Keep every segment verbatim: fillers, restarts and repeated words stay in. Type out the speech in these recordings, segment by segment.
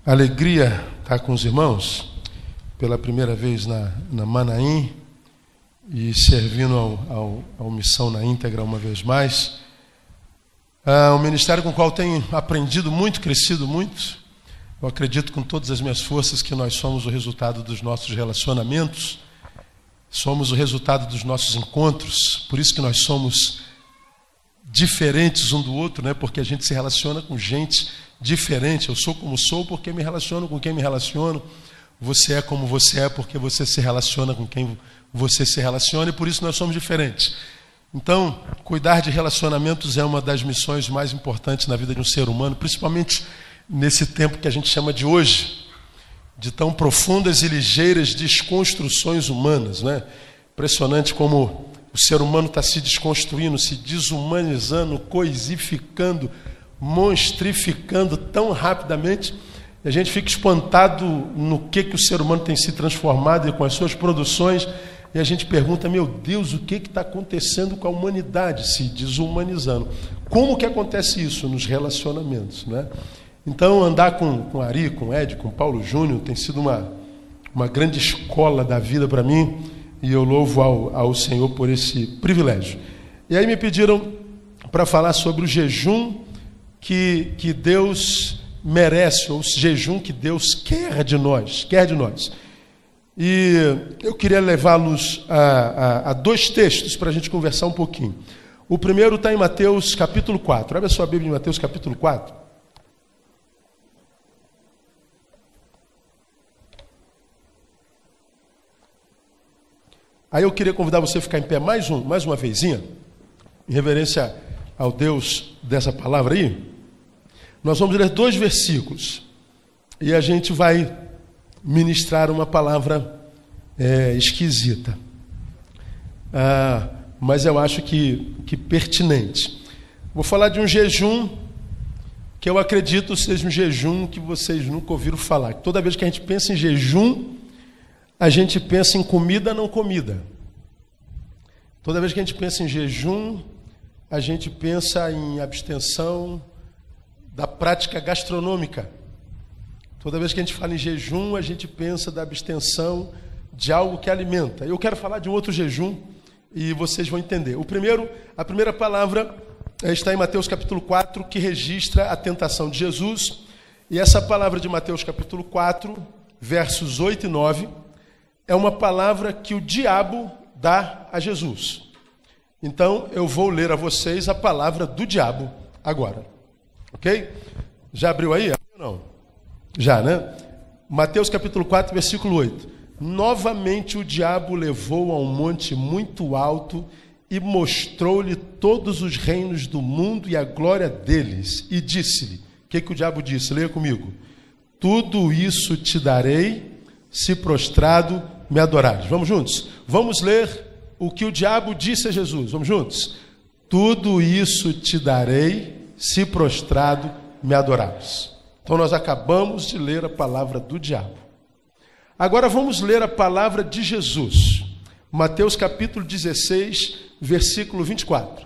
Alegria estar com os irmãos pela primeira vez na, na Manaim e servindo ao, ao, ao Missão na íntegra uma vez mais. É um ministério com o qual tenho aprendido muito, crescido muito. Eu acredito com todas as minhas forças que nós somos o resultado dos nossos relacionamentos, somos o resultado dos nossos encontros, por isso que nós somos diferentes um do outro, né? Porque a gente se relaciona com gente diferente. Eu sou como sou porque me relaciono com quem me relaciono. Você é como você é porque você se relaciona com quem você se relaciona, e por isso nós somos diferentes. Então, cuidar de relacionamentos é uma das missões mais importantes na vida de um ser humano, principalmente nesse tempo que a gente chama de hoje, de tão profundas e ligeiras desconstruções humanas, né? Impressionante como o ser humano está se desconstruindo, se desumanizando, coisificando, monstrificando tão rapidamente, e a gente fica espantado no que, que o ser humano tem se transformado e com as suas produções, e a gente pergunta, meu Deus, o que está acontecendo com a humanidade se desumanizando? Como que acontece isso nos relacionamentos, né? Então, andar com, com Ari, com Ed, com Paulo Júnior, tem sido uma, uma grande escola da vida para mim, e eu louvo ao, ao Senhor por esse privilégio. E aí me pediram para falar sobre o jejum que, que Deus merece, ou o jejum que Deus quer de nós, quer de nós. E eu queria levá-los a, a, a dois textos para a gente conversar um pouquinho. O primeiro está em Mateus capítulo quatro. Abre a sua Bíblia em Mateus capítulo quatro. Aí eu queria convidar você a ficar em pé mais, um, mais uma vezinha, em reverência ao Deus dessa palavra aí. Nós vamos ler dois versículos e a gente vai ministrar uma palavra é, esquisita, ah, mas eu acho que, que pertinente. Vou falar de um jejum que eu acredito seja um jejum que vocês nunca ouviram falar. Toda vez que a gente pensa em jejum, a gente pensa em comida, não comida. Toda vez que a gente pensa em jejum, a gente pensa em abstenção da prática gastronômica. Toda vez que a gente fala em jejum, a gente pensa da abstenção de algo que alimenta. Eu quero falar de um outro jejum e vocês vão entender. O primeiro, a primeira palavra está em Mateus capítulo quatro, que registra a tentação de Jesus. E essa palavra de Mateus capítulo quatro, versos oito e nove, é uma palavra que o diabo dá a Jesus. Então, eu vou ler a vocês a palavra do diabo agora. Ok? Já abriu aí? Não. Já, né? Mateus capítulo quatro, versículo oito. Novamente o diabo levou a um monte muito alto e mostrou-lhe todos os reinos do mundo e a glória deles. E disse-lhe, o que, que o diabo disse? Leia comigo. Tudo isso te darei, se prostrado me adorares. Vamos juntos? Vamos ler o que o diabo disse a Jesus. Vamos juntos? Tudo isso te darei, se prostrado me adorares. Então nós acabamos de ler a palavra do diabo. Agora vamos ler a palavra de Jesus. Mateus capítulo dezesseis, versículo vinte e quatro.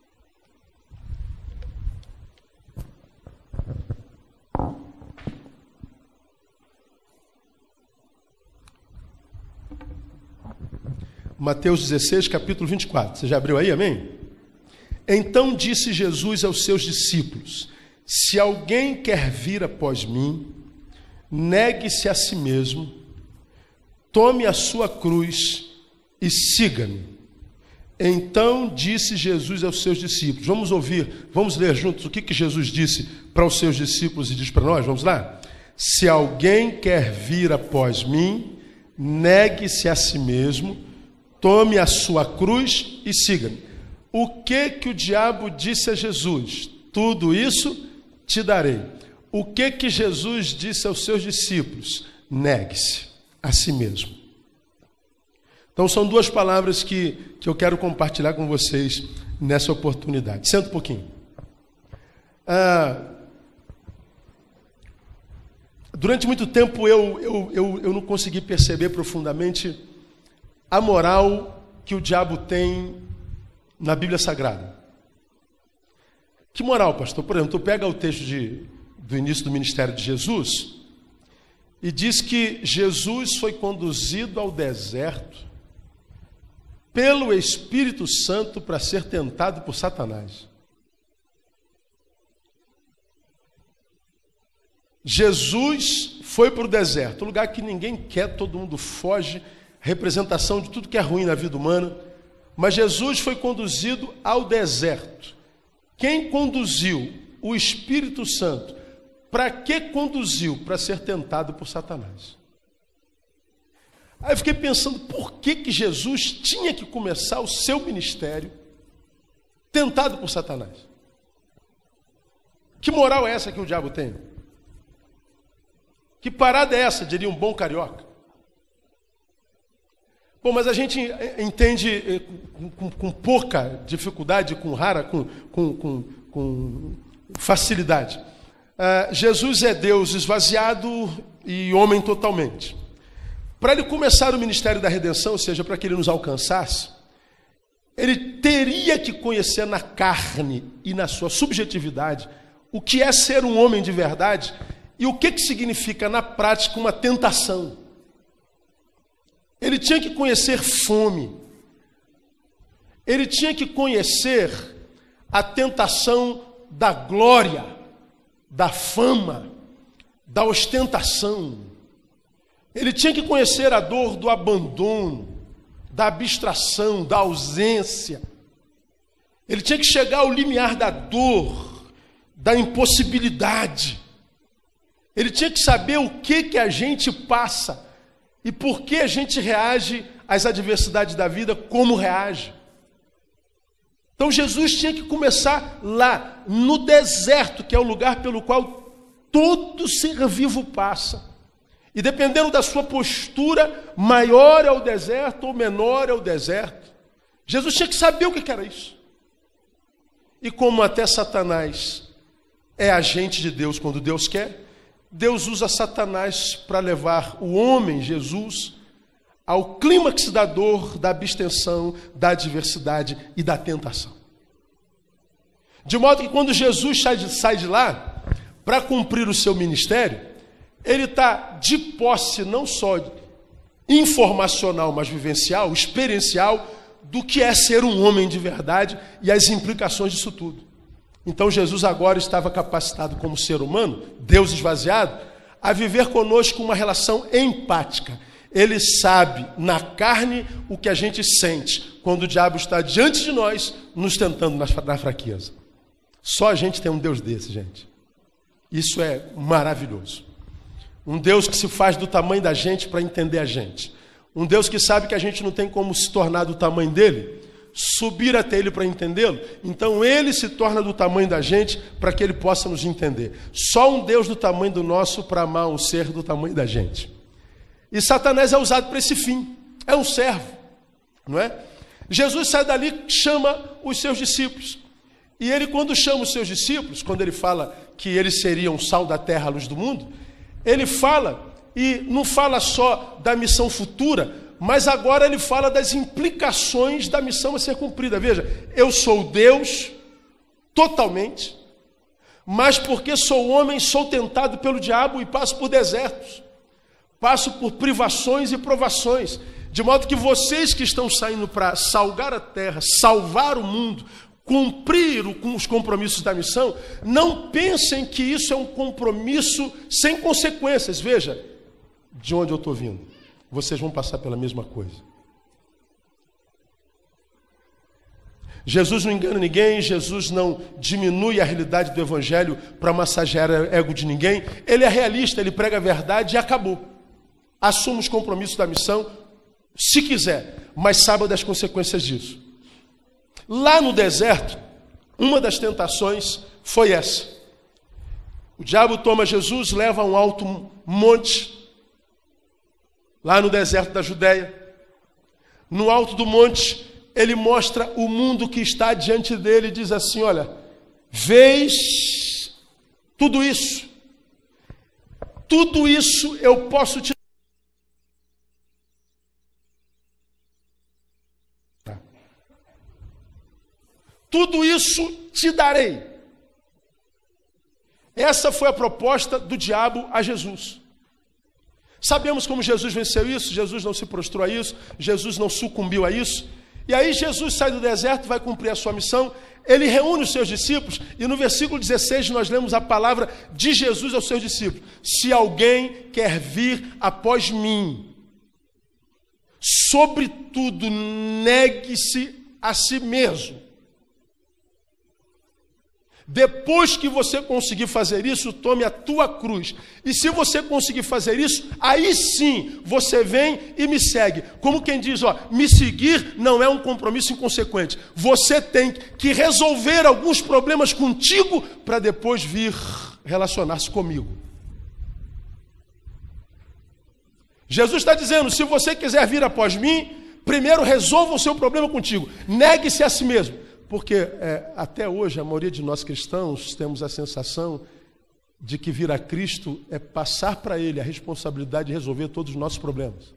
Mateus dezesseis, capítulo vinte e quatro. Você já abriu aí, amém? Então disse Jesus aos seus discípulos, se alguém quer vir após mim, negue-se a si mesmo, tome a sua cruz e siga-me. Então disse Jesus aos seus discípulos, vamos ouvir, vamos ler juntos o que, que Jesus disse para os seus discípulos e diz para nós, vamos lá? Se alguém quer vir após mim, negue-se a si mesmo, tome a sua cruz e siga-me. O que que o diabo disse a Jesus? Tudo isso te darei. O que que Jesus disse aos seus discípulos? Negue-se a si mesmo. Então são duas palavras que, que eu quero compartilhar com vocês nessa oportunidade. Senta um pouquinho. Ah, durante muito tempo eu, eu, eu, eu não consegui perceber profundamente a moral que o diabo tem na Bíblia Sagrada. Que moral, pastor? Por exemplo, tu pega o texto de, do início do ministério de Jesus, e diz que Jesus foi conduzido ao deserto pelo Espírito Santo para ser tentado por Satanás. Jesus foi para o deserto, um lugar que ninguém quer, todo mundo foge, representação de tudo que é ruim na vida humana. Mas Jesus foi conduzido ao deserto. Quem conduziu? O Espírito Santo. Para que conduziu? Para ser tentado por Satanás. Aí eu fiquei pensando, por que que Jesus tinha que começar o seu ministério tentado por Satanás? Que moral é essa que o diabo tem? Que parada é essa, diria um bom carioca? Bom, mas a gente entende com, com, com pouca dificuldade, com rara, com, com, com, com facilidade. Uh, Jesus é Deus esvaziado e homem totalmente. Para ele começar o ministério da redenção, ou seja, para que ele nos alcançasse, ele teria que conhecer na carne e na sua subjetividade o que é ser um homem de verdade e o que, que significa na prática uma tentação. Ele tinha que conhecer fome. Ele tinha que conhecer a tentação da glória, da fama, da ostentação. Ele tinha que conhecer a dor do abandono, da abstração, da ausência. Ele tinha que chegar ao limiar da dor, da impossibilidade. Ele tinha que saber o que, que a gente passa e por que a gente reage às adversidades da vida como reage. Então Jesus tinha que começar lá, no deserto, que é o lugar pelo qual todo ser vivo passa. E dependendo da sua postura, maior é o deserto ou menor é o deserto. Jesus tinha que saber o que era isso. E como até Satanás é agente de Deus quando Deus quer, Deus usa Satanás para levar o homem, Jesus, ao clímax da dor, da abstenção, da adversidade e da tentação. De modo que quando Jesus sai de, sai de lá, para cumprir o seu ministério, ele está de posse não só informacional, mas vivencial, experiencial, do que é ser um homem de verdade e as implicações disso tudo. Então Jesus agora estava capacitado como ser humano, Deus esvaziado, a viver conosco uma relação empática. Ele sabe na carne o que a gente sente quando o diabo está diante de nós, nos tentando na fraqueza. Só a gente tem um Deus desse, gente. Isso é maravilhoso. Um Deus que se faz do tamanho da gente para entender a gente. Um Deus que sabe que a gente não tem como se tornar do tamanho dele, subir até ele para entendê-lo. Então ele se torna do tamanho da gente para que ele possa nos entender. Só um Deus do tamanho do nosso para amar um ser do tamanho da gente. E Satanás é usado para esse fim. É um servo, não é? Jesus sai dali, chama os seus discípulos. E ele, quando chama os seus discípulos, quando ele fala que eles seriam sal da terra, a luz do mundo, ele fala, e não fala só da missão futura, mas agora ele fala das implicações da missão a ser cumprida. Veja, eu sou Deus, totalmente, mas porque sou homem, sou tentado pelo diabo e passo por desertos, passo por privações e provações, de modo que vocês que estão saindo para salgar a terra, salvar o mundo, cumprir com os compromissos da missão, não pensem que isso é um compromisso sem consequências. Veja, de onde eu estou vindo, vocês vão passar pela mesma coisa. Jesus não engana ninguém, Jesus não diminui a realidade do evangelho para massagear o ego de ninguém. Ele é realista, ele prega a verdade e acabou. Assume os compromissos da missão, se quiser, mas saiba das consequências disso. Lá no deserto, uma das tentações foi essa. O diabo toma Jesus, leva a um alto monte, lá no deserto da Judéia. No alto do monte, ele mostra o mundo que está diante dele e diz assim: olha, vês tudo isso, tudo isso eu posso te Tudo isso te darei. Essa foi a proposta do diabo a Jesus. Sabemos como Jesus venceu isso, Jesus não se prostrou a isso, Jesus não sucumbiu a isso. E aí Jesus sai do deserto, vai cumprir a sua missão, ele reúne os seus discípulos, e no versículo dezesseis nós lemos a palavra de Jesus aos seus discípulos: se alguém quer vir após mim, sobretudo negue-se a si mesmo. Depois que você conseguir fazer isso, tome a tua cruz. E se você conseguir fazer isso, aí sim você vem e me segue. Como quem diz, ó, me seguir não é um compromisso inconsequente. Você tem que resolver alguns problemas contigo para depois vir relacionar-se comigo. Jesus está dizendo, se você quiser vir após mim, primeiro resolva o seu problema contigo. Negue-se a si mesmo. Porque é, até hoje a maioria de nós cristãos temos a sensação de que vir a Cristo é passar para Ele a responsabilidade de resolver todos os nossos problemas.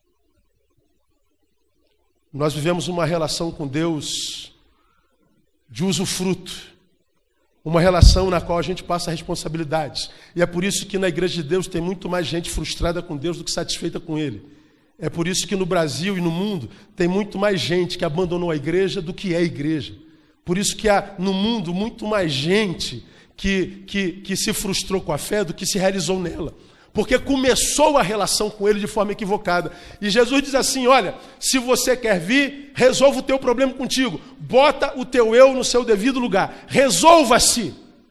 Nós vivemos uma relação com Deus de usufruto, uma relação na qual a gente passa responsabilidades. E é por isso que na Igreja de Deus tem muito mais gente frustrada com Deus do que satisfeita com Ele. É por isso que no Brasil e no mundo tem muito mais gente que abandonou a igreja do que é igreja. Por isso que há no mundo muito mais gente que, que, que se frustrou com a fé do que se realizou nela. Porque começou a relação com ele de forma equivocada. E Jesus diz assim, olha, se você quer vir, resolva o teu problema contigo. Bota o teu eu no seu devido lugar. Resolva-se.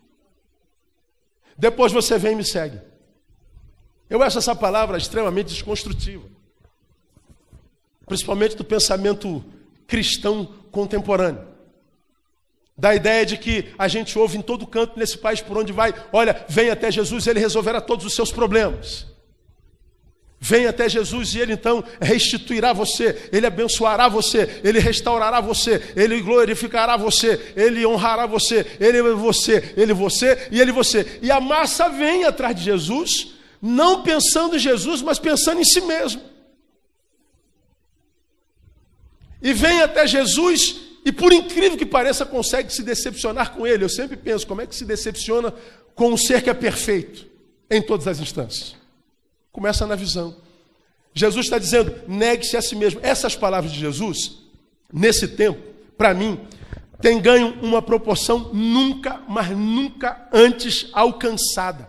Depois você vem e me segue. Eu acho essa palavra extremamente desconstrutiva. Principalmente do pensamento cristão contemporâneo. Da ideia de que a gente ouve em todo canto nesse país por onde vai, olha, vem até Jesus e ele resolverá todos os seus problemas. Vem até Jesus e ele então restituirá você, ele abençoará você, ele restaurará você, ele glorificará você, ele honrará você, ele você, ele você e ele você. E a massa vem atrás de Jesus, não pensando em Jesus, mas pensando em si mesmo. E vem até Jesus e, por incrível que pareça, consegue se decepcionar com ele. Eu sempre penso, como é que se decepciona com um ser que é perfeito em todas as instâncias? Começa na visão. Jesus está dizendo, negue-se a si mesmo. Essas palavras de Jesus, nesse tempo, para mim, tem ganho uma proporção nunca, mas nunca antes alcançada.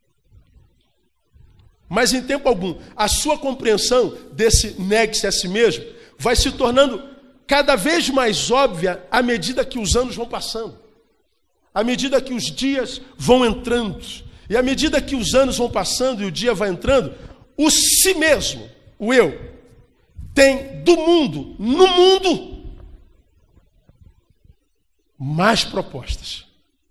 Mas em tempo algum, a sua compreensão desse negue-se a si mesmo vai se tornando cada vez mais óbvia à medida que os anos vão passando, à medida que os dias vão entrando, e à medida que os anos vão passando e o dia vai entrando, o si mesmo, o eu, tem do mundo, no mundo, mais propostas.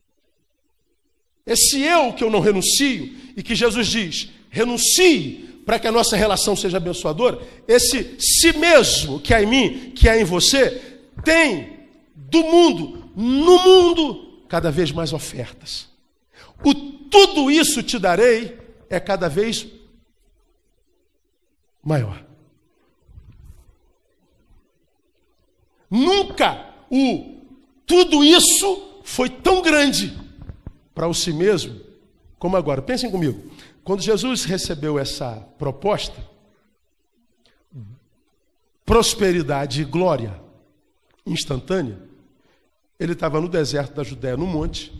Esse eu que eu não renuncio, e que Jesus diz, renuncie, para que a nossa relação seja abençoadora, esse si mesmo que há em mim, que há em você, tem do mundo, no mundo, cada vez mais ofertas. O tudo isso te darei é cada vez maior. Nunca o tudo isso foi tão grande para o si mesmo como agora. Pensem comigo. Quando Jesus recebeu essa proposta, prosperidade e glória instantânea, ele estava no deserto da Judéia, no monte,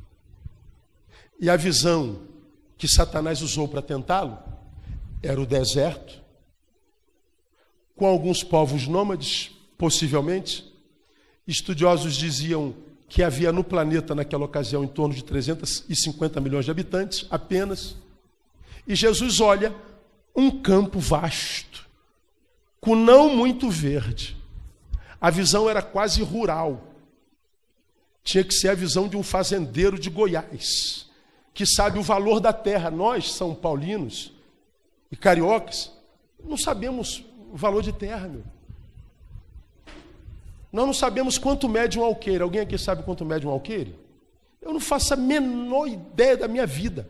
e a visão que Satanás usou para tentá-lo era o deserto, com alguns povos nômades, possivelmente. Estudiosos diziam que havia no planeta, naquela ocasião, em torno de trezentos e cinquenta milhões de habitantes, apenas. E Jesus olha um campo vasto, com não muito verde. A visão era quase rural. Tinha que ser a visão de um fazendeiro de Goiás, que sabe o valor da terra. Nós, são paulinos e cariocas, não sabemos o valor de terra, meu. Nós não sabemos quanto mede um alqueire. Alguém aqui sabe quanto mede um alqueire? Eu não faço a menor ideia da minha vida.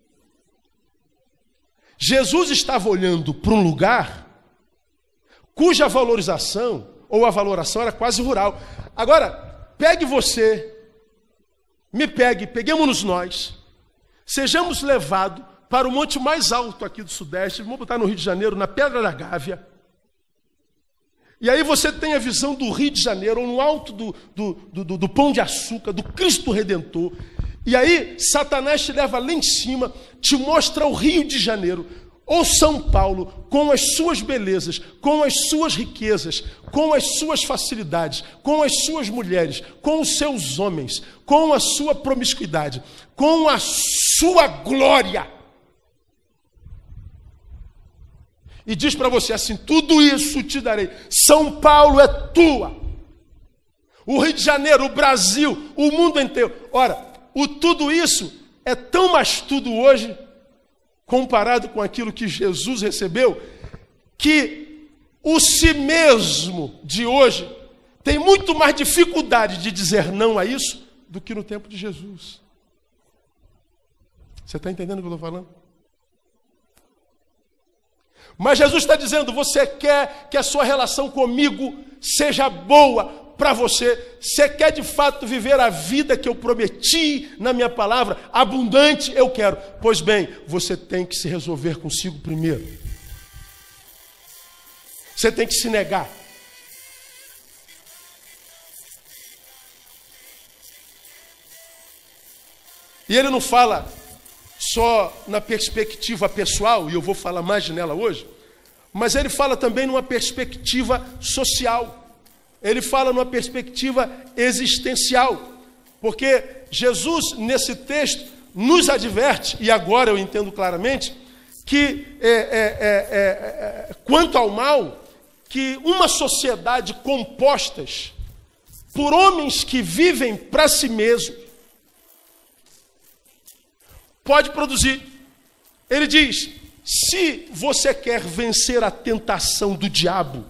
Jesus estava olhando para um lugar cuja valorização, ou a valoração, era quase rural. Agora, pegue você, me pegue, peguemos-nos nós, sejamos levados para o monte mais alto aqui do Sudeste, vamos botar no Rio de Janeiro, na Pedra da Gávea. E aí você tem a visão do Rio de Janeiro, ou no alto do, do, do, do Pão de Açúcar, do Cristo Redentor. E aí Satanás te leva lá em cima, te mostra o Rio de Janeiro, ou São Paulo, com as suas belezas, com as suas riquezas, com as suas facilidades, com as suas mulheres, com os seus homens, com a sua promiscuidade, com a sua glória. E diz para você assim: tudo isso te darei. São Paulo é tua. O Rio de Janeiro, o Brasil, o mundo inteiro. Ora, o tudo isso é tão mais tudo hoje, comparado com aquilo que Jesus recebeu, que o si mesmo de hoje tem muito mais dificuldade de dizer não a isso do que no tempo de Jesus. Você está entendendo o que eu estou falando? Mas Jesus está dizendo: você quer que a sua relação comigo seja boa para você? Você quer de fato viver a vida que eu prometi na minha palavra? Abundante eu quero. Pois bem, você tem que se resolver consigo primeiro. Você tem que se negar. E ele não fala só na perspectiva pessoal, e eu vou falar mais nela hoje, mas ele fala também numa perspectiva social. Ele fala numa perspectiva existencial, porque Jesus, nesse texto, nos adverte, e agora eu entendo claramente, que é, é, é, é, quanto ao mal, que uma sociedade composta por homens que vivem para si mesmos, pode produzir. Ele diz: se você quer vencer a tentação do diabo,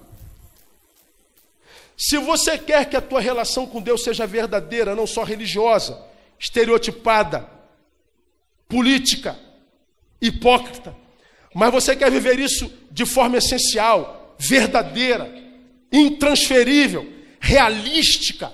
se você quer que a tua relação com Deus seja verdadeira, não só religiosa, estereotipada, política, hipócrita, mas você quer viver isso de forma essencial, verdadeira, intransferível, realística,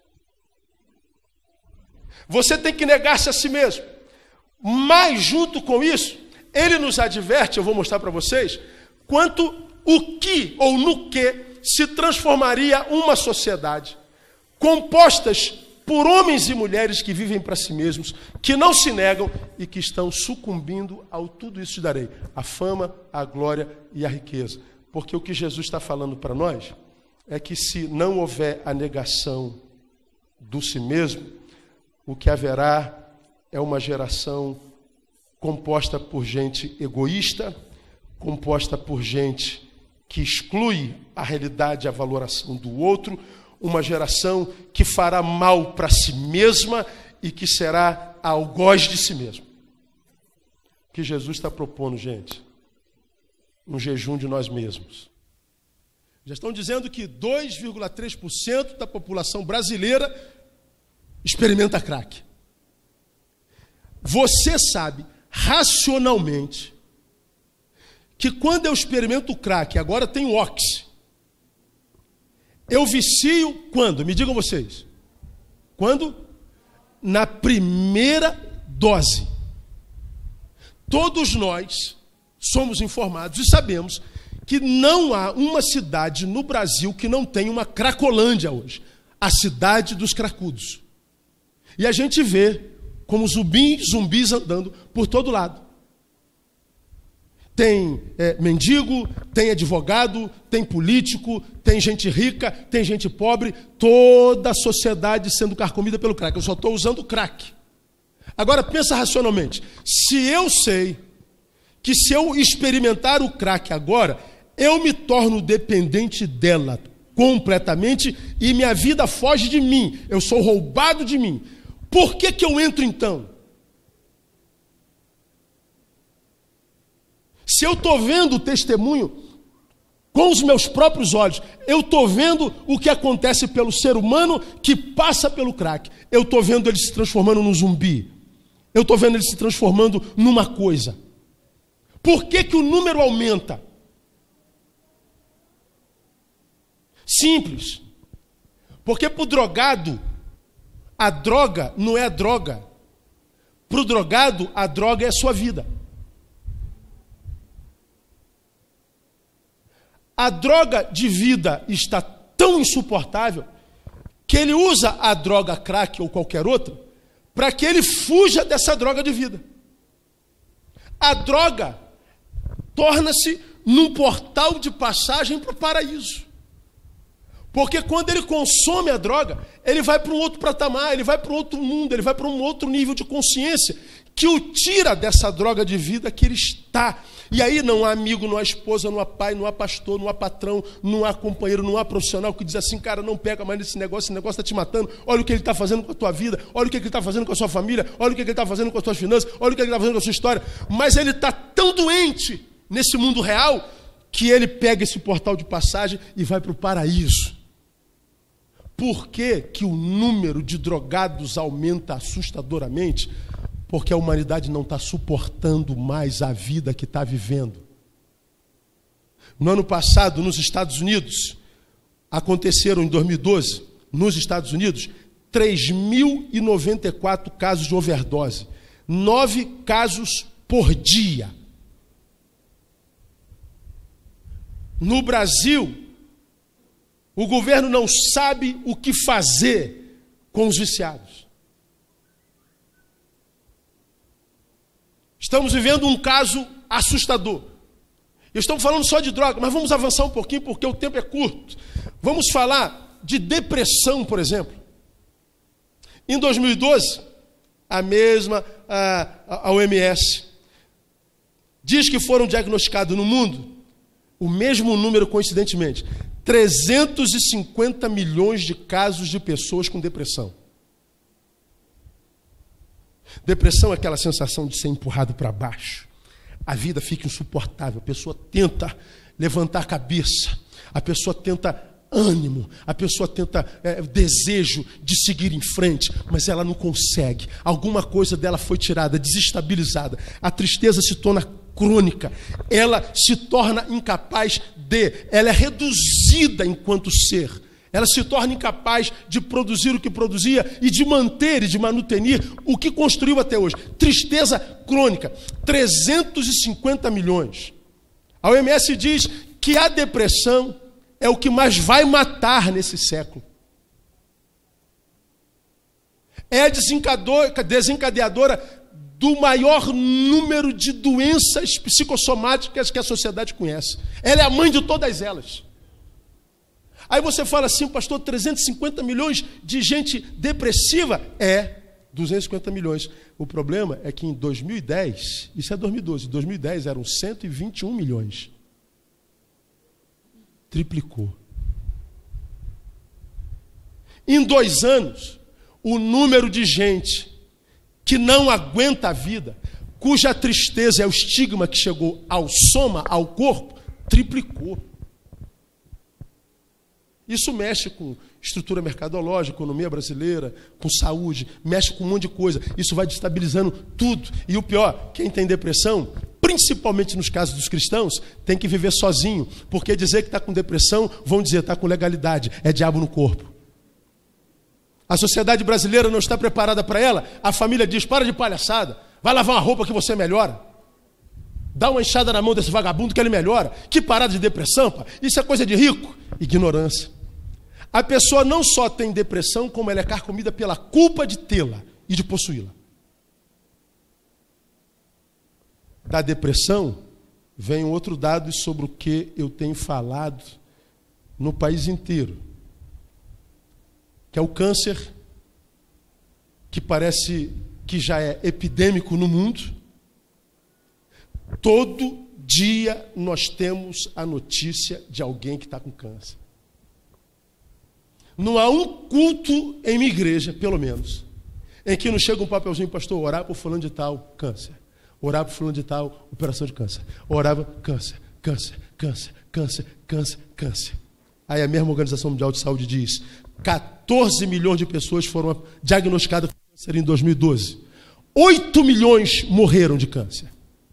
você tem que negar-se a si mesmo. Mas junto com isso, ele nos adverte, eu vou mostrar para vocês, quanto o que ou no que se transformaria uma sociedade compostas por homens e mulheres que vivem para si mesmos, que não se negam e que estão sucumbindo ao tudo isso te darei, a fama, a glória e a riqueza. Porque o que Jesus está falando para nós é que se não houver a negação do si mesmo, o que haverá é uma geração composta por gente egoísta, composta por gente que exclui a realidade e a valoração do outro, uma geração que fará mal para si mesma e que será algoz de si mesmo. O que Jesus está propondo, gente? Um jejum de nós mesmos. Já estão dizendo que dois vírgula três por cento da população brasileira experimenta crack. Você sabe, racionalmente, que quando eu experimento o crack, agora tem o oxi, eu vicio quando? Me digam vocês. Quando? Na primeira dose. Todos nós somos informados e sabemos que não há uma cidade no Brasil que não tenha uma cracolândia hoje. A cidade dos cracudos. E a gente vê como zumbis, zumbis andando por todo lado. Tem é, mendigo, tem advogado, tem político, tem gente rica, tem gente pobre, toda a sociedade sendo carcomida pelo crack. Eu só estou usando crack. Agora pensa racionalmente. Se eu sei que se eu experimentar o crack agora, eu me torno dependente dela completamente e minha vida foge de mim, eu sou roubado de mim. Por que que eu entro então? Se eu estou vendo o testemunho com os meus próprios olhos, eu estou vendo o que acontece pelo ser humano que passa pelo crack. Eu estou vendo ele se transformando num zumbi. Eu estou vendo ele se transformando numa coisa. Por que que o número aumenta? Simples. Porque para o drogado, a droga não é a droga. Para o drogado, a droga é a sua vida. A droga de vida está tão insuportável que ele usa a droga crack ou qualquer outra para que ele fuja dessa droga de vida. A droga torna-se num portal de passagem para o paraíso. Porque quando ele consome a droga, ele vai para um outro patamar, ele vai para um outro mundo, ele vai para um outro nível de consciência que o tira dessa droga de vida que ele está. E aí não há amigo, não há esposa, não há pai, não há pastor, não há patrão, não há companheiro, não há profissional que diz assim, cara, não pega mais nesse negócio, esse negócio está te matando, olha o que ele está fazendo com a tua vida, olha o que ele está fazendo com a sua família, olha o que ele está fazendo com as suas finanças, olha o que ele está fazendo com a sua história. Mas ele está tão doente nesse mundo real que ele pega esse portal de passagem e vai para o paraíso. Por que que o número de drogados aumenta assustadoramente? Porque a humanidade não está suportando mais a vida que está vivendo. No ano passado, nos Estados Unidos, aconteceram em dois mil e doze, nos Estados Unidos, três mil e noventa e quatro casos de overdose. Nove casos por dia. No Brasil, o governo não sabe o que fazer com os viciados. Estamos vivendo um caso assustador. Estamos falando só de droga, mas vamos avançar um pouquinho porque o tempo é curto. Vamos falar de depressão, por exemplo. Em dois mil e doze, a mesma a, a O M S diz que foram diagnosticados no mundo o mesmo número, coincidentemente, trezentos e cinquenta milhões de casos de pessoas com depressão. Depressão é aquela sensação de ser empurrado para baixo. A vida fica insuportável, a pessoa tenta levantar a cabeça, a pessoa tenta ânimo, a pessoa tenta é, desejo de seguir em frente, mas ela não consegue. Alguma coisa dela foi tirada, desestabilizada. A tristeza se torna crônica, ela se torna incapaz de, ela é reduzida enquanto ser, ela se torna incapaz de produzir o que produzia e de manter e de manutenir o que construiu até hoje. Tristeza crônica, trezentos e cinquenta milhões. A O M S diz que a depressão é o que mais vai matar nesse século. É a desencadeadora do maior número de doenças psicossomáticas que a sociedade conhece. Ela é a mãe de todas elas. Aí você fala assim, pastor, trezentos e cinquenta milhões de gente depressiva? É, duzentos e cinquenta milhões. O problema é que em dois mil e dez, isso é dois mil e doze, em dois mil e dez eram cento e vinte e um milhões. Triplicou. Em dois anos, o número de gente que não aguenta a vida, cuja tristeza é o estigma que chegou ao soma, ao corpo, triplicou. Isso mexe com estrutura mercadológica, economia brasileira, com saúde, mexe com um monte de coisa. Isso vai destabilizando tudo. E o pior, quem tem depressão, principalmente nos casos dos cristãos, tem que viver sozinho. Porque dizer que está com depressão, vão dizer está com legalidade, é diabo no corpo. A sociedade brasileira não está preparada para ela. A família diz, para de palhaçada, vai lavar uma roupa que você melhora. Dá uma enxada na mão desse vagabundo que ele melhora. Que parada de depressão, pá. Isso é coisa de rico. Ignorância. A pessoa não só tem depressão, como ela é carcomida pela culpa de tê-la e de possuí-la. Da depressão vem um outro dado sobre o que eu tenho falado no país inteiro, que é o câncer, que parece que já é epidêmico no mundo. Todo dia nós temos a notícia de alguém que está com câncer. Não há um culto em minha igreja, pelo menos, em que não chega um papelzinho, pastor, orar por fulano de tal, câncer. Orar por fulano de tal, operação de câncer. Orava, câncer, câncer, câncer, câncer, câncer, câncer. Aí a mesma Organização Mundial de Saúde diz, quatorze milhões de pessoas foram diagnosticadas com câncer em dois mil e doze. oito milhões morreram de câncer.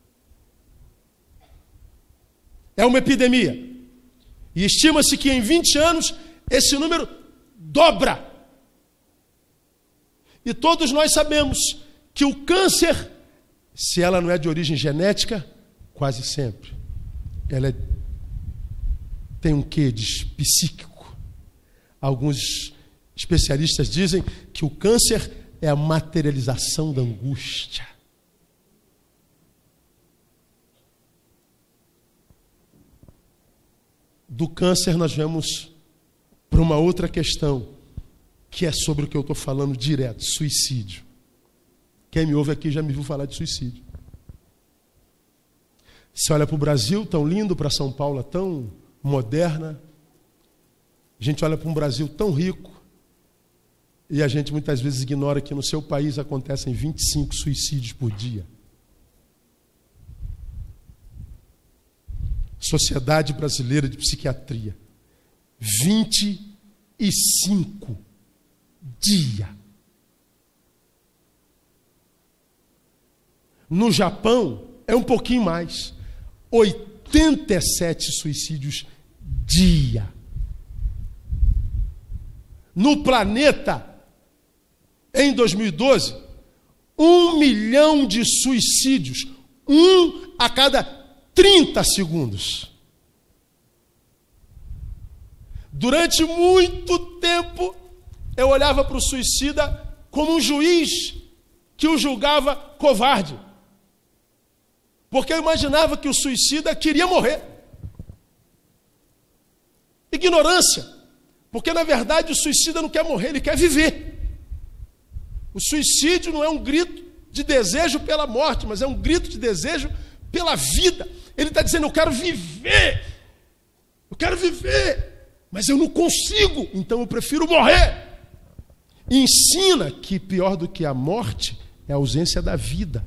É uma epidemia. E estima-se que em vinte anos esse número dobra. E todos nós sabemos que o câncer, se ela não é de origem genética, quase sempre, ela é tem um quê de psíquico. Alguns especialistas dizem que o câncer é a materialização da angústia. Do câncer nós vamos para uma outra questão, que é sobre o que eu estou falando direto, suicídio. Quem me ouve aqui já me viu falar de suicídio. Você olha para o Brasil, tão lindo, para São Paulo, tão moderna. A gente olha para um Brasil tão rico, e a gente muitas vezes ignora que no seu país acontecem vinte e cinco suicídios por dia. Sociedade Brasileira de Psiquiatria. vinte e cinco dia. No Japão é um pouquinho mais. oitenta e sete suicídios dia. No planeta, em dois mil e doze, um milhão de suicídios, um a cada trinta segundos. Durante muito tempo, eu olhava para o suicida como um juiz que o julgava covarde. Porque eu imaginava que o suicida queria morrer. Ignorância. Porque, na verdade, o suicida não quer morrer, ele quer viver. O suicídio não é um grito de desejo pela morte, mas é um grito de desejo pela vida. Ele está dizendo, eu quero viver. Eu quero viver, mas eu não consigo, então eu prefiro morrer. E ensina que pior do que a morte é a ausência da vida.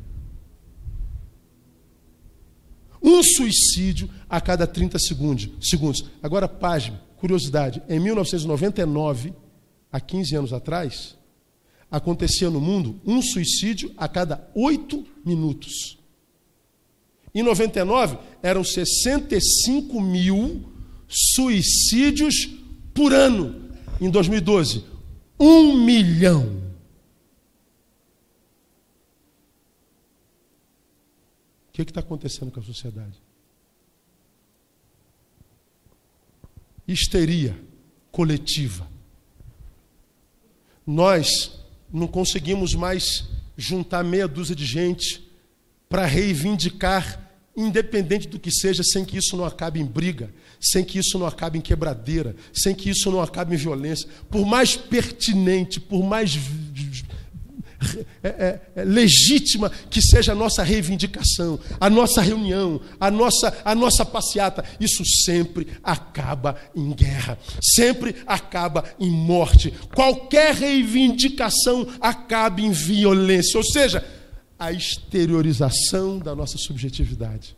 Um suicídio a cada trinta segundos. segundos. Agora, pasme, curiosidade. Em mil novecentos e noventa e nove, há quinze anos atrás, acontecia no mundo um suicídio a cada oito minutos. Em noventa e nove, eram sessenta e cinco mil suicídios por ano. Em dois mil e doze, um milhão. O que está acontecendo com a sociedade? Histeria coletiva. Nós não conseguimos mais juntar meia dúzia de gente para reivindicar, independente do que seja, sem que isso não acabe em briga, sem que isso não acabe em quebradeira, sem que isso não acabe em violência. Por mais pertinente, por mais é, é, é, legítima que seja a nossa reivindicação, a nossa reunião, a nossa, a nossa passeata, isso sempre acaba em guerra, sempre acaba em morte. Qualquer reivindicação acaba em violência, ou seja, a exteriorização da nossa subjetividade.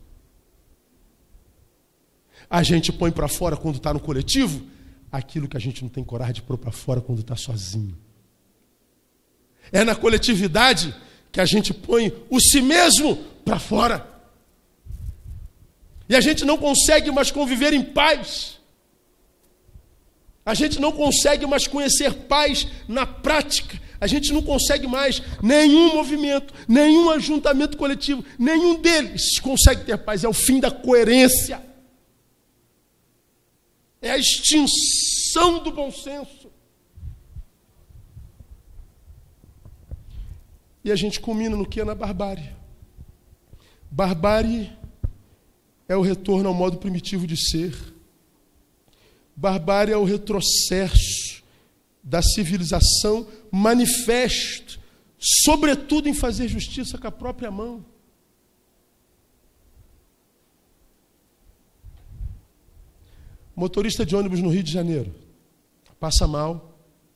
A gente põe para fora quando está no coletivo aquilo que a gente não tem coragem de pôr para fora quando está sozinho. É na coletividade que a gente põe o si mesmo para fora. E a gente não consegue mais conviver em paz. A gente não consegue mais conhecer paz na prática. A gente não consegue mais nenhum movimento, nenhum ajuntamento coletivo, nenhum deles consegue ter paz. É o fim da coerência. É a extinção do bom senso. E a gente culmina no que? Na barbárie. Barbárie é o retorno ao modo primitivo de ser. Barbárie é o retrocesso da civilização manifesto, sobretudo em fazer justiça com a própria mão. Motorista de ônibus no Rio de Janeiro passa mal,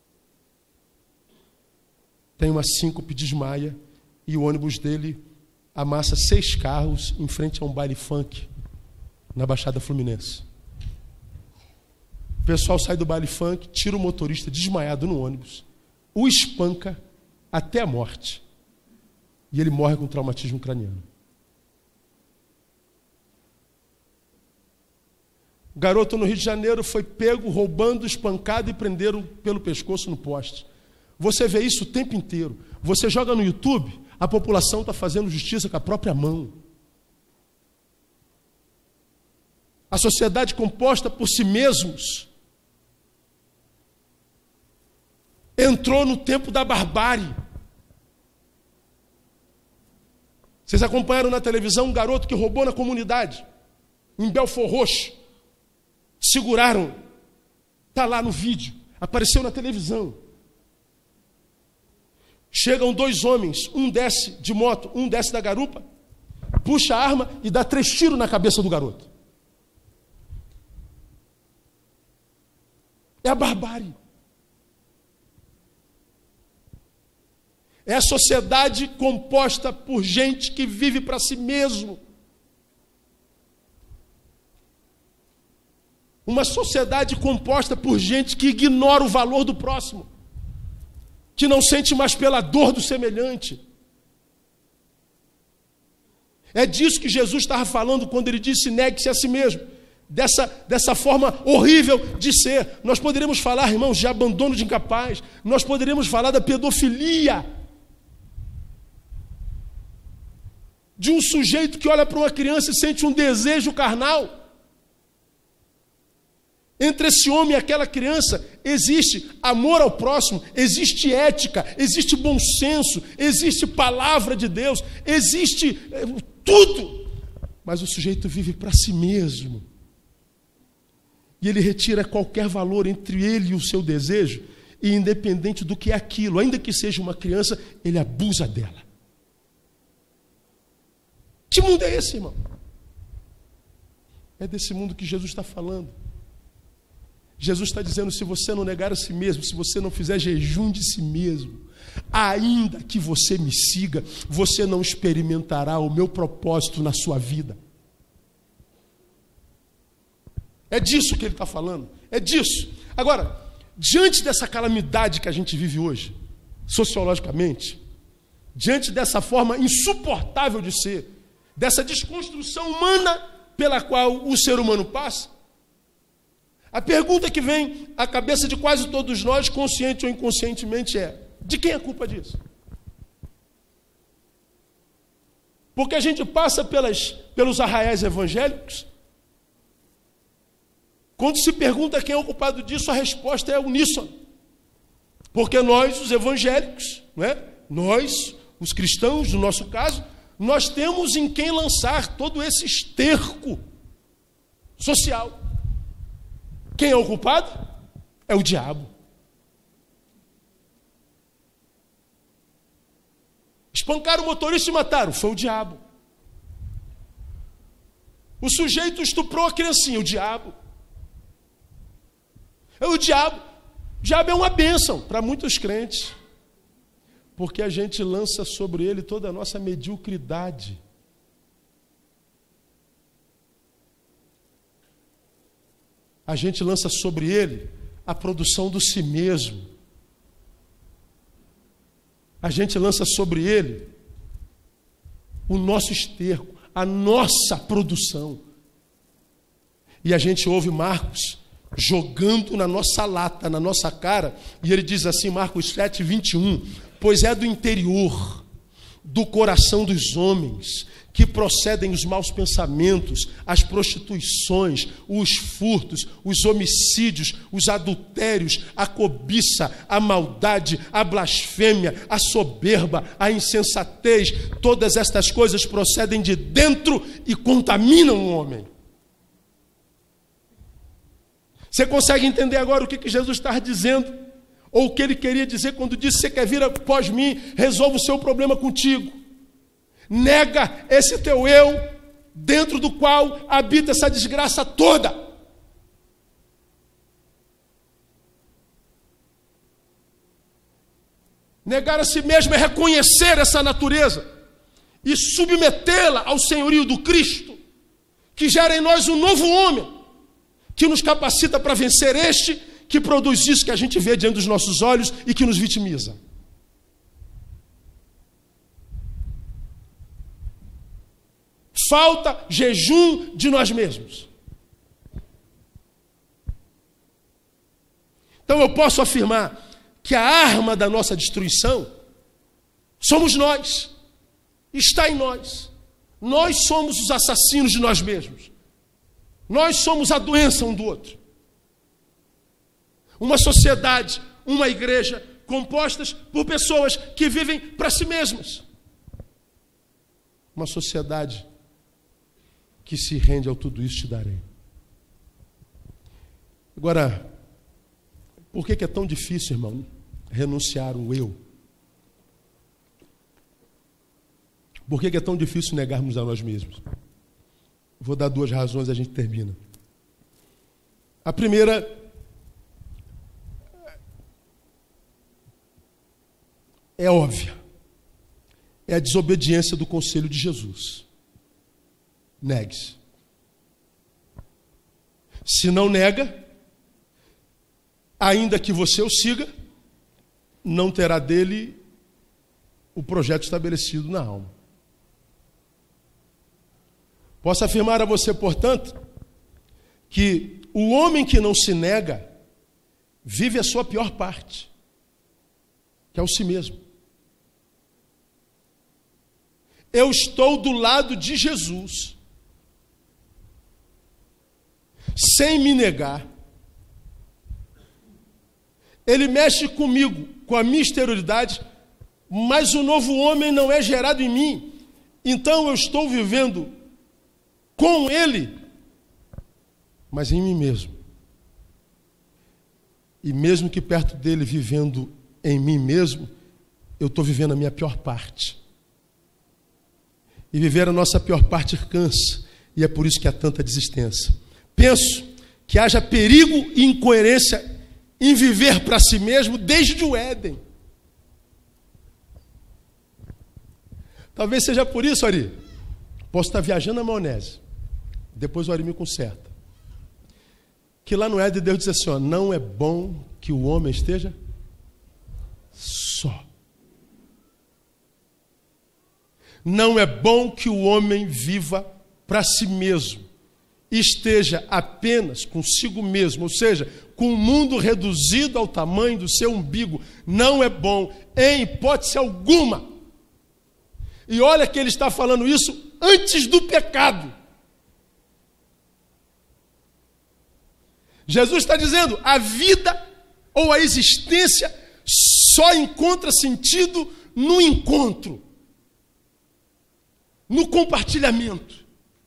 tem uma síncope, desmaia, e o ônibus dele amassa seis carros em frente a um baile funk na Baixada Fluminense. O pessoal sai do baile funk, tira o motorista desmaiado no ônibus, o espanca até a morte. E ele morre com traumatismo craniano. O garoto no Rio de Janeiro foi pego, roubando, espancado e prenderam pelo pescoço no poste. Você vê isso o tempo inteiro. Você joga no YouTube, a população está fazendo justiça com a própria mão. a sociedade composta por si mesmos, entrou no tempo da barbárie. Vocês acompanharam na televisão um garoto que roubou na comunidade, em Belfort Roxo. Seguraram. Está lá no vídeo. Apareceu na televisão. Chegam dois homens, um desce de moto, um desce da garupa, puxa a arma e dá três tiros na cabeça do garoto. É a barbárie. É a sociedade composta por gente que vive para si mesmo. Uma sociedade composta por gente que ignora o valor do próximo, que não sente mais pela dor do semelhante. É disso que Jesus estava falando quando ele disse: negue-se a si mesmo. Dessa, dessa forma horrível de ser. Nós poderíamos falar, irmãos, de abandono de incapaz. Nós poderíamos falar da pedofilia. De um sujeito que olha para uma criança e sente um desejo carnal. Entre esse homem e aquela criança existe amor ao próximo, existe ética, existe bom senso, existe palavra de Deus, existe é, tudo. Mas o sujeito vive para si mesmo. E ele retira qualquer valor entre ele e o seu desejo, e independente do que é aquilo, ainda que seja uma criança, ele abusa dela. Que mundo é esse, irmão? É desse mundo que Jesus está falando. Jesus está dizendo: se você não negar a si mesmo, se você não fizer jejum de si mesmo, ainda que você me siga, você não experimentará o meu propósito na sua vida. É disso que ele está falando, é disso. Agora, diante dessa calamidade que a gente vive hoje, sociologicamente, diante dessa forma insuportável de ser, dessa desconstrução humana pela qual o ser humano passa, a pergunta que vem à cabeça de quase todos nós, consciente ou inconscientemente, é: de quem é a culpa disso? Porque a gente passa pelas, pelos arraiais evangélicos. Quando se pergunta quem é o culpado disso, a resposta é uníssona. Porque nós, os evangélicos, não é? Nós, os cristãos, no nosso caso, nós temos em quem lançar todo esse esterco social. Quem é o culpado? É o diabo. Espancaram o motorista e mataram. Foi o diabo. O sujeito estuprou a criancinha. O diabo. É o diabo. O diabo é uma bênção para muitos crentes. Porque a gente lança sobre ele toda a nossa mediocridade. A gente lança sobre ele a produção do si mesmo. A gente lança sobre ele o nosso esterco, a nossa produção. E a gente ouve Marcos jogando na nossa lata, na nossa cara, e ele diz assim, Marcos sete, vinte e um, pois é do interior, do coração dos homens, que procedem os maus pensamentos, as prostituições, os furtos, os homicídios, os adultérios, a cobiça, a maldade, a blasfêmia, a soberba, a insensatez. Todas estas coisas procedem de dentro e contaminam o homem. Você consegue entender agora o que Jesus está dizendo? Ou o que ele queria dizer quando disse: você quer vir após mim, resolva o seu problema contigo. Nega esse teu eu, dentro do qual habita essa desgraça toda. Negar a si mesmo é reconhecer essa natureza e submetê-la ao senhorio do Cristo, que gera em nós um novo homem, que nos capacita para vencer este, que produz isso que a gente vê diante dos nossos olhos e que nos vitimiza. Falta jejum de nós mesmos. Então eu posso afirmar que a arma da nossa destruição somos nós. Está em nós. Nós somos os assassinos de nós mesmos. Nós somos a doença um do outro. Uma sociedade, uma igreja compostas por pessoas que vivem para si mesmas. Uma sociedade que se rende ao tudo isso te darei. Agora, por que é tão difícil, irmão, renunciar o eu? Por que é tão difícil negarmos a nós mesmos? Vou dar duas razões e a gente termina. A primeira é óbvia. É a desobediência do conselho de Jesus. Negue-se. Se não nega, ainda que você o siga, não terá dele o projeto estabelecido na alma. Posso afirmar a você, portanto, que o homem que não se nega vive a sua pior parte, que é o si mesmo. Eu estou do lado de Jesus, sem me negar. Ele mexe comigo, com a minha exterioridade, mas o novo homem não é gerado em mim. Então eu estou vivendo com ele, mas em mim mesmo. E mesmo que perto dele, vivendo em mim mesmo, eu estou vivendo a minha pior parte. E viver a nossa pior parte cansa, e é por isso que há tanta desistência. Penso que haja perigo e incoerência em viver para si mesmo desde o Éden. Talvez seja por isso, Ari. Posso estar viajando na maionese. Depois o Ari me conserta. Que lá no Éden Deus diz assim, ó, não é bom que o homem esteja só. Não é bom que o homem viva para si mesmo. Esteja apenas consigo mesmo, ou seja, com o mundo reduzido ao tamanho do seu umbigo. Não é bom, em hipótese alguma. E olha que ele está falando isso antes do pecado. Jesus está dizendo, a vida ou a existência só encontra sentido no encontro, no compartilhamento,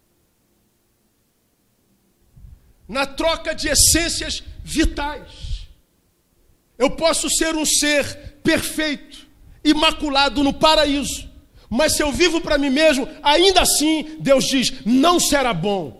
na troca de essências vitais. Eu posso ser um ser perfeito, imaculado no paraíso, mas se eu vivo para mim mesmo, ainda assim, Deus diz, não será bom.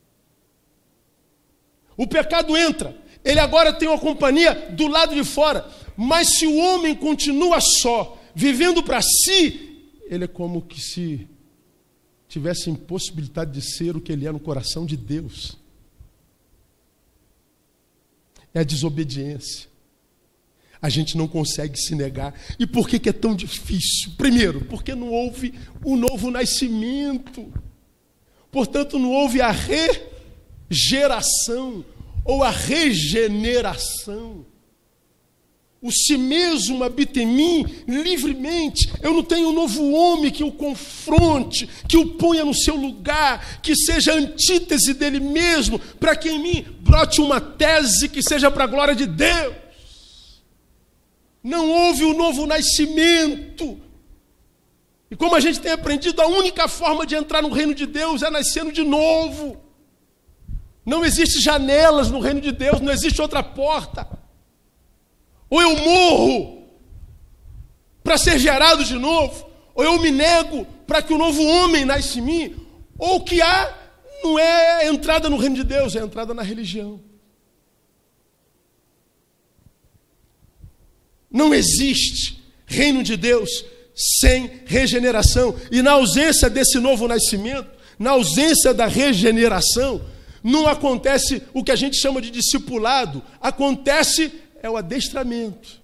O pecado entra, ele agora tem uma companhia do lado de fora, mas se o homem continua só, vivendo para si, ele é como que se tivesse impossibilidade de ser o que ele é no coração de Deus. É a desobediência. A gente não consegue se negar. E por que que é tão difícil? Primeiro, porque não houve o novo nascimento. Portanto, não houve a regeração ou a regeneração. O si mesmo habita em mim livremente. Eu não tenho um novo homem que o confronte, que o ponha no seu lugar, que seja antítese dele mesmo, para que em mim brote uma tese que seja para a glória de Deus. Não houve o novo nascimento. E como a gente tem aprendido, a única forma de entrar no reino de Deus é nascendo de novo. Não existe janelas no reino de Deus, não existe outra porta. Ou eu morro para ser gerado de novo, ou eu me nego para que o novo homem nasça em mim, ou o que há não é entrada no reino de Deus, é entrada na religião. Não existe reino de Deus sem regeneração. E na ausência desse novo nascimento, na ausência da regeneração, não acontece o que a gente chama de discipulado, acontece é o adestramento.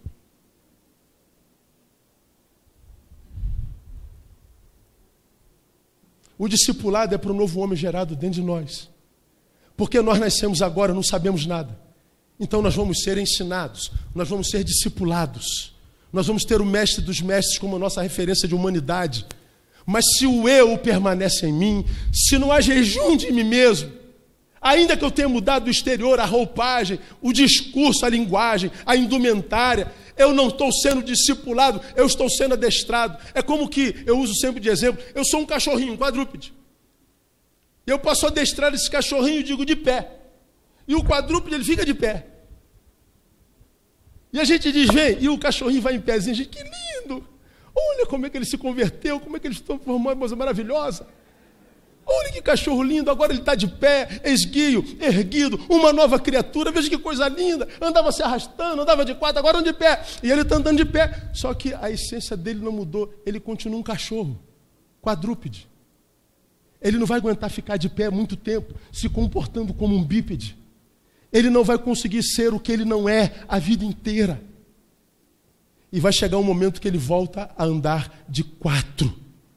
O discipulado é para o novo homem gerado dentro de nós. Porque nós nascemos agora, não sabemos nada. Então nós vamos ser ensinados, nós vamos ser discipulados. Nós vamos ter o mestre dos mestres como nossa referência de humanidade. Mas se o eu permanece em mim, se não há jejum de mim mesmo, Ainda que eu tenha mudado o exterior, a roupagem, o discurso, a linguagem, a indumentária, eu não estou sendo discipulado, eu estou sendo adestrado. É como que, eu uso sempre de exemplo, eu sou um cachorrinho, um quadrúpede. Eu posso adestrar esse cachorrinho, digo, de pé. E o quadrúpede, ele fica de pé. E a gente diz, vem, e o cachorrinho vai em pezinho, a gente, que lindo! Olha como é que ele se converteu, como é que ele se transformou uma coisa maravilhosa. Olha que cachorro lindo, agora ele está de pé, esguio, erguido, uma nova criatura, veja que coisa linda, andava se arrastando, andava de quatro, agora anda de pé, e ele está andando de pé, só que a essência dele não mudou, ele continua um cachorro, quadrúpede. Ele não vai aguentar ficar de pé muito tempo, se comportando como um bípede. Ele não vai conseguir ser o que ele não é a vida inteira. E vai chegar um momento que ele volta a andar de quatro.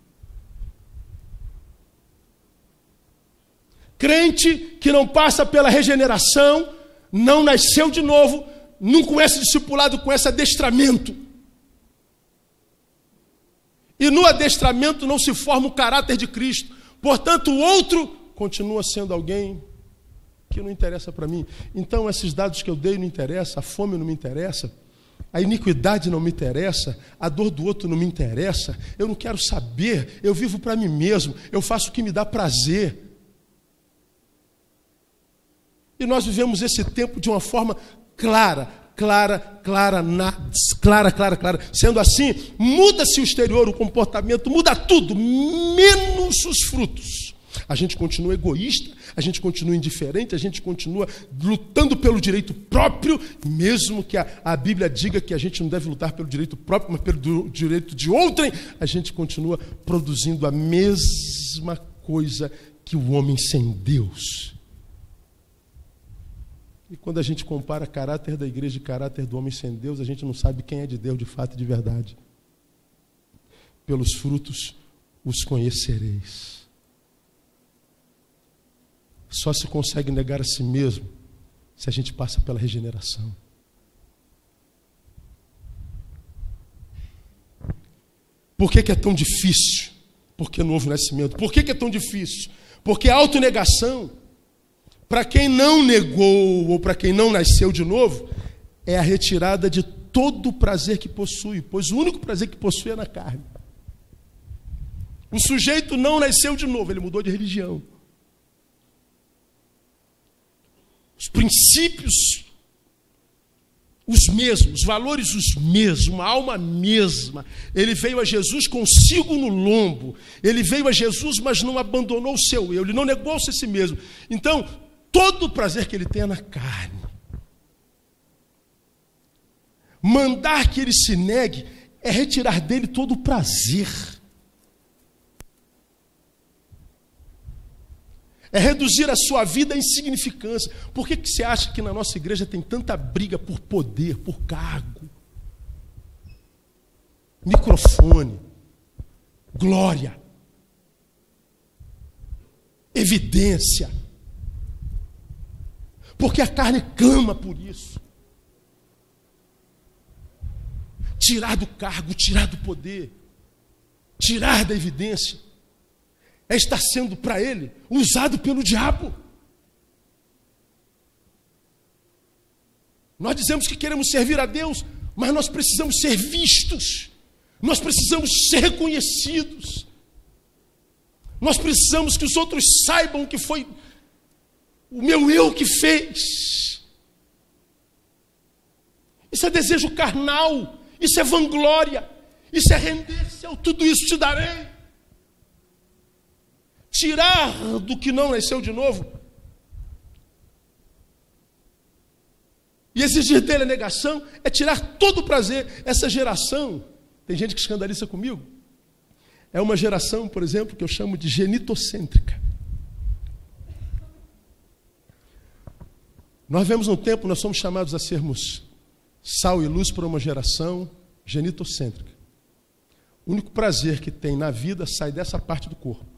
Crente que não passa pela regeneração, não nasceu de novo, não conhece discipulado com esse adestramento. E no adestramento não se forma o caráter de Cristo. Portanto, o outro continua sendo alguém que não interessa para mim. Então, esses dados que eu dei não interessam, a fome não me interessa, a iniquidade não me interessa, a dor do outro não me interessa, eu não quero saber, eu vivo para mim mesmo, eu faço o que me dá prazer. E nós vivemos esse tempo de uma forma clara, clara, clara, na, clara, clara, clara. Sendo assim, muda-se o exterior, o comportamento, muda tudo, menos os frutos. A gente continua egoísta, a gente continua indiferente, a gente continua lutando pelo direito próprio, mesmo que a, a Bíblia diga que a gente não deve lutar pelo direito próprio, mas pelo direito de outrem, a gente continua produzindo a mesma coisa que o homem sem Deus. E quando a gente compara caráter da igreja e caráter do homem sem Deus, a gente não sabe quem é de Deus de fato e de verdade. Pelos frutos os conhecereis. Só se consegue negar a si mesmo se a gente passa pela regeneração. Por que que é tão difícil? Porque não houve nascimento. Por que que é tão difícil? Porque a autonegação, para quem não negou ou para quem não nasceu de novo, é a retirada de todo o prazer que possui, pois o único prazer que possui é na carne. O sujeito não nasceu de novo, ele mudou de religião. Os princípios, os mesmos, os valores os mesmos, uma alma mesma. Ele veio a Jesus consigo no lombo. Ele veio a Jesus, mas não abandonou o seu eu, ele não negou-se a si mesmo. Então, todo o prazer que ele tem é na carne. Mandar que ele se negue é retirar dele todo o prazer. É reduzir a sua vida à insignificância. Por que que você acha que na nossa igreja tem tanta briga por poder, por cargo? Microfone, glória, evidência. Porque a carne clama por isso. Tirar do cargo, tirar do poder, tirar da evidência, é estar sendo para ele usado pelo diabo. Nós dizemos que queremos servir a Deus, mas nós precisamos ser vistos, nós precisamos ser reconhecidos, nós precisamos que os outros saibam que foi o meu eu que fez. Isso é desejo carnal, isso é vanglória, isso é render-se ao tudo isso te darei. Tirar do que não nasceu de novo e exigir dele a negação é tirar todo o prazer. Essa geração, tem gente que escandaliza comigo, é uma geração, por exemplo, que eu chamo de genitocêntrica. Nós vemos um tempo, nós somos chamados a sermos sal e luz para uma geração genitocêntrica. O único prazer que tem na vida sai dessa parte do corpo.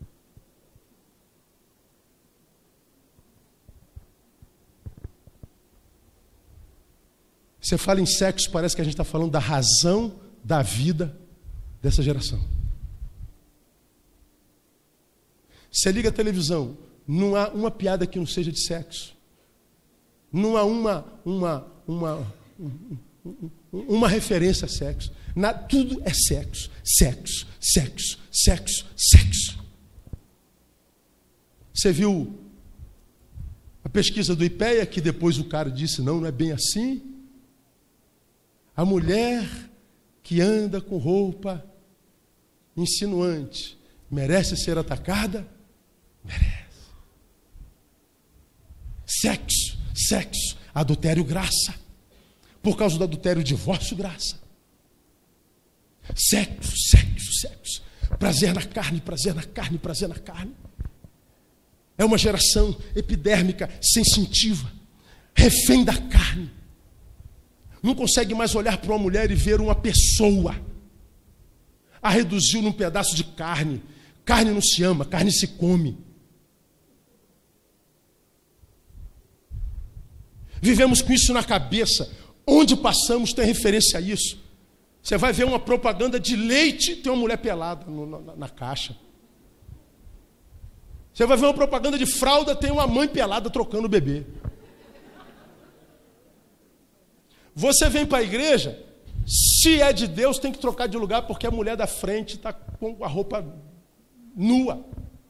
Você fala em sexo, parece que a gente está falando da razão da vida dessa geração. Você liga a televisão, Não há uma piada que não seja de sexo. Não há uma, uma, uma, uma referência a sexo. Na, tudo é sexo, sexo, sexo, sexo, sexo. Você viu a pesquisa do IPEA, que depois o cara disse, não, não é bem assim? A mulher que anda com roupa insinuante merece ser atacada? Merece. Sexo, sexo, adultério, graça. Por causa do adultério, divórcio, graça. Sexo, sexo, sexo. Prazer na carne, prazer na carne, prazer na carne. É uma geração epidérmica, sensitiva, refém da carne. Não consegue mais olhar para uma mulher e ver uma pessoa. A reduziu num pedaço de carne. Carne não se ama, carne se come. Vivemos com isso na cabeça. Onde passamos tem referência a isso. Você vai ver uma propaganda de leite, tem uma mulher pelada no, na, na caixa. Você vai ver uma propaganda de fralda, tem uma mãe pelada trocando o bebê. Você vem para a igreja, se é de Deus, tem que trocar de lugar, porque a mulher da frente está com a roupa nua.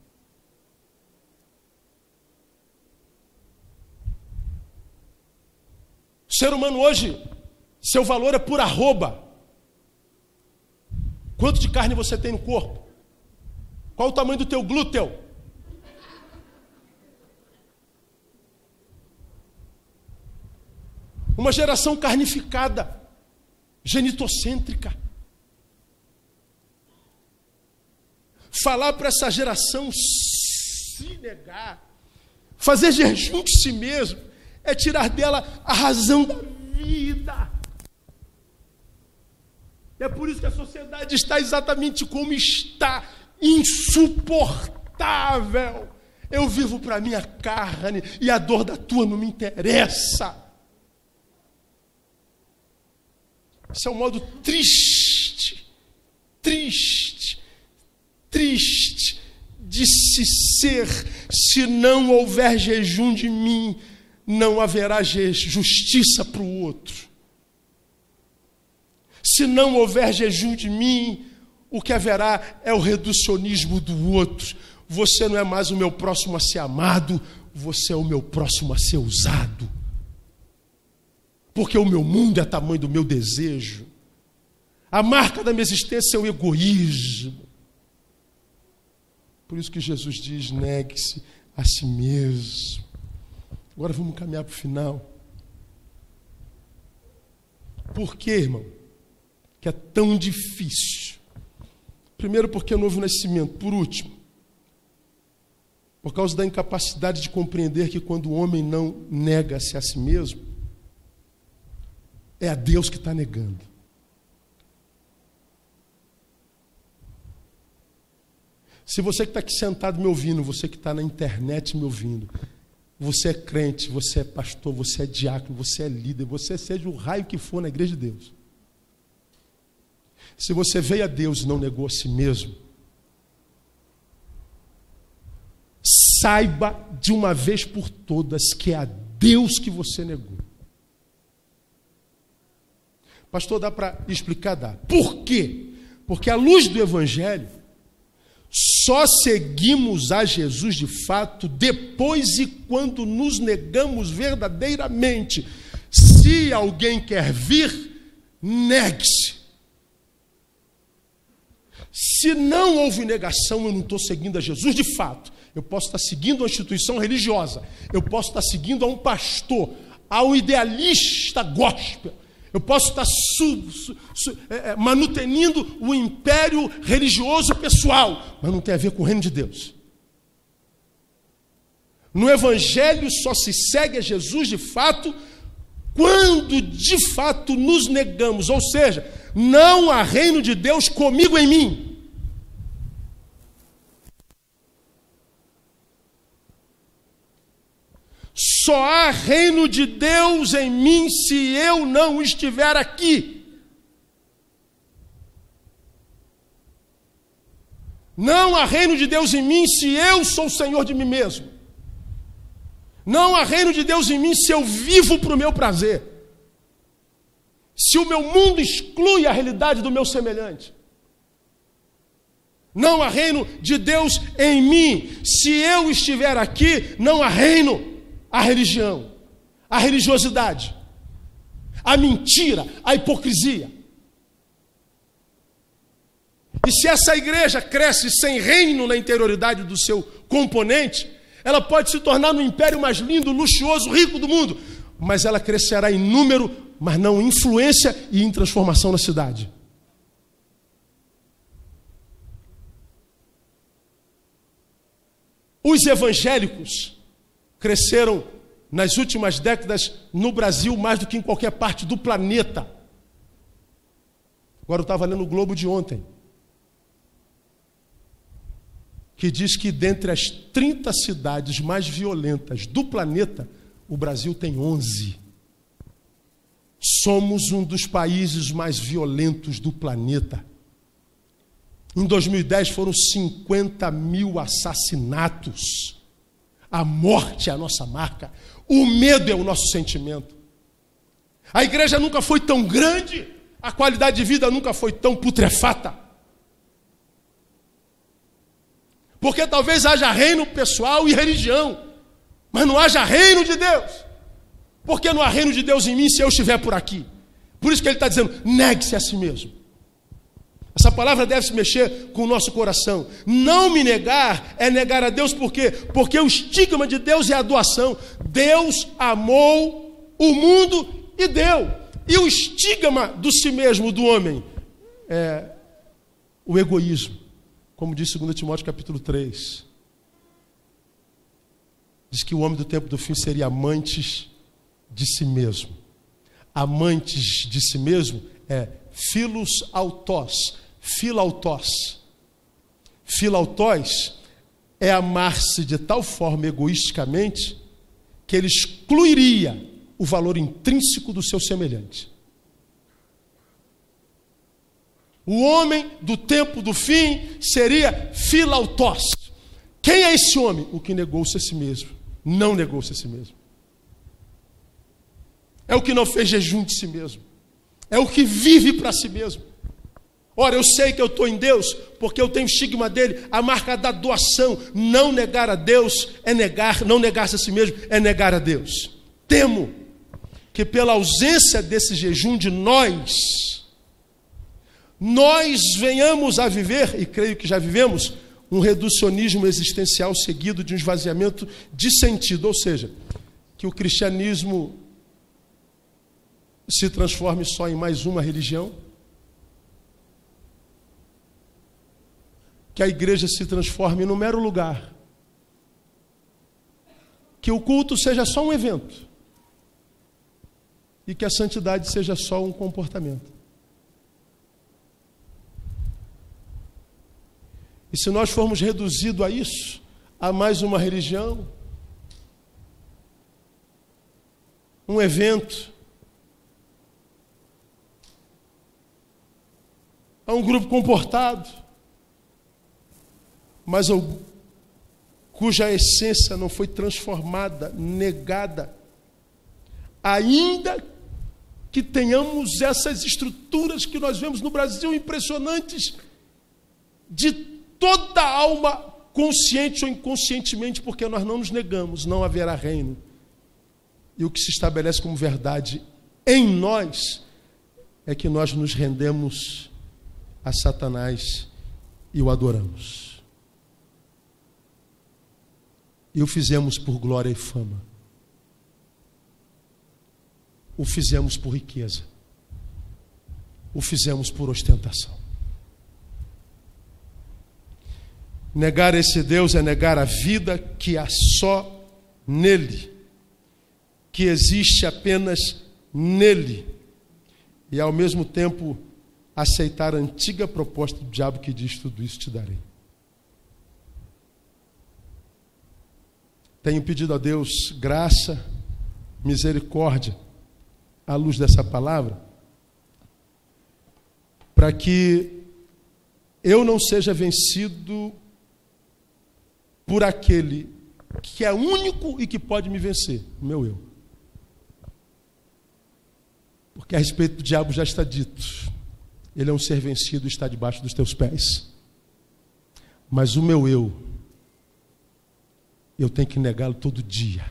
O ser humano hoje, seu valor é por arroba. Quanto de carne você tem no corpo? Qual o tamanho do teu glúteo? Uma geração carnificada, genitocêntrica. Falar para essa geração se negar, fazer jejum de si mesmo, é tirar dela a razão da vida. É por isso que a sociedade está exatamente como está, insuportável. Eu vivo para a minha carne e a dor da tua não me interessa. Esse é um modo triste, triste, triste de se ser. Se não houver jejum de mim, não haverá justiça para o outro. Se não houver jejum de mim, o que haverá é o reducionismo do outro. Você não é mais o meu próximo a ser amado, você é o meu próximo a ser usado. Porque o meu mundo é tamanho do meu desejo. A marca da minha existência é o egoísmo. Por isso que Jesus diz, negue-se a si mesmo. Agora vamos caminhar para o final. Por que, irmão, que é tão difícil? Primeiro, porque é novo nascimento. Por último, por causa da incapacidade de compreender que quando o homem não nega-se a si mesmo, é a Deus que está negando. Se você que está aqui sentado me ouvindo, você que está na internet me ouvindo, você é crente, você é pastor, você é diácono, você é líder, você seja o raio que for na igreja de Deus. Se você veio a Deus e não negou a si mesmo, saiba de uma vez por todas que é a Deus que você negou. Pastor, dá para explicar? Dá. Por quê? Porque à luz do Evangelho, só seguimos a Jesus de fato depois e quando nos negamos verdadeiramente. Se alguém quer vir, negue-se. Se não houve negação, eu não estou seguindo a Jesus de fato. Eu posso estar seguindo uma instituição religiosa. Eu posso estar seguindo a um pastor, a um idealista gospel. Eu posso estar su, su, su, é, manutenindo o império religioso pessoal, mas não tem a ver com o reino de Deus. No Evangelho só se segue a Jesus de fato quando de fato nos negamos, ou seja, não há reino de Deus comigo em mim. Só há reino de Deus em mim se eu não estiver aqui. Não há reino de Deus em mim se eu sou o Senhor de mim mesmo. Não há reino de Deus em mim se eu vivo para o meu prazer. Se o meu mundo exclui a realidade do meu semelhante. Não há reino de Deus em mim. Se eu estiver aqui, não há reino. A religião, a religiosidade, a mentira, a hipocrisia. E se essa igreja cresce sem reino na interioridade do seu componente, ela pode se tornar no império mais lindo, luxuoso, rico do mundo, mas ela crescerá em número, mas não em influência e em transformação na cidade. Os evangélicos cresceram nas últimas décadas no Brasil mais do que em qualquer parte do planeta. Agora eu estava lendo o Globo de ontem, que diz que dentre as trinta cidades mais violentas do planeta, o Brasil tem onze. Somos um dos países mais violentos do planeta. Em dois mil e dez foram cinquenta mil assassinatos. A morte é a nossa marca. O medo é o nosso sentimento. A igreja nunca foi tão grande. A qualidade de vida nunca foi tão putrefata. Porque talvez haja reino pessoal e religião, mas não haja reino de Deus. Porque não há reino de Deus em mim se eu estiver por aqui. Por isso que ele está dizendo, negue-se a si mesmo. Essa palavra deve se mexer com o nosso coração. Não me negar é negar a Deus, por quê? Porque o estigma de Deus é a doação. Deus amou o mundo e deu. E o estigma do si mesmo, do homem, é o egoísmo. Como diz dois Timóteo capítulo três. Diz que o homem do tempo do fim seria amantes de si mesmo. Amantes de si mesmo é filos autós, filautós. Filautós é amar-se de tal forma egoisticamente que ele excluiria o valor intrínseco do seu semelhante. O homem do tempo do fim seria filautós. Quem é esse homem? O que negou-se a si mesmo. Não negou-se a si mesmo. É o que não fez jejum de si mesmo. É o que vive para si mesmo. Ora, eu sei que eu estou em Deus, porque eu tenho o estigma dele, a marca da doação. Não negar a Deus é negar, não negar-se a si mesmo, é negar a Deus. Temo que pela ausência desse jejum de nós, nós venhamos a viver, e creio que já vivemos, um reducionismo existencial seguido de um esvaziamento de sentido. Ou seja, que o cristianismo se transforme só em mais uma religião, que a igreja se transforme num mero lugar, que o culto seja só um evento e que a santidade seja só um comportamento. E se nós formos reduzidos a isso, a mais uma religião, um evento, a um grupo comportado, mas cuja essência não foi transformada, negada, ainda que tenhamos essas estruturas que nós vemos no Brasil impressionantes, de toda a alma, consciente ou inconscientemente, porque nós não nos negamos, não haverá reino. E o que se estabelece como verdade em nós é que nós nos rendemos a Satanás e o adoramos. E o fizemos por glória e fama. O fizemos por riqueza. O fizemos por ostentação. Negar esse Deus é negar a vida que há só nele, que existe apenas nele, e ao mesmo tempo aceitar a antiga proposta do diabo que diz: tudo isso te darei. Tenho pedido a Deus graça, misericórdia, à luz dessa palavra, para que eu não seja vencido por aquele que é único e que pode me vencer, o meu eu. Porque a respeito do diabo já está dito. Ele é um ser vencido e está debaixo dos teus pés. Mas o meu eu, eu tenho que negá-lo todo dia.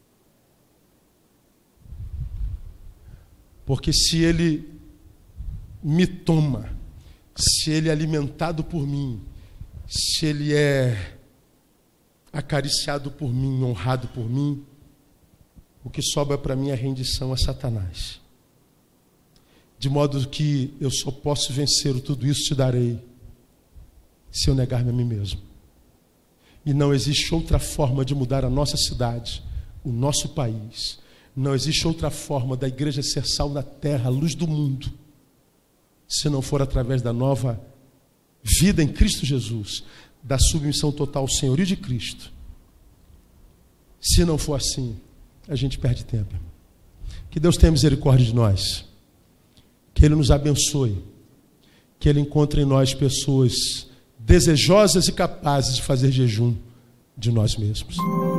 Porque se ele me toma, se ele é alimentado por mim, se ele é acariciado por mim, honrado por mim, o que sobra para mim é a rendição a Satanás. De modo que eu só posso vencer o tudo isso te darei se eu negar-me a mim mesmo. E não existe outra forma de mudar a nossa cidade, o nosso país. Não existe outra forma da igreja ser sal da terra, luz do mundo, se não for através da nova vida em Cristo Jesus, da submissão total ao senhorio de Cristo. Se não for assim, a gente perde tempo. Que Deus tenha misericórdia de nós. Que Ele nos abençoe. Que Ele encontre em nós pessoas desejosas e capazes de fazer jejum de nós mesmos.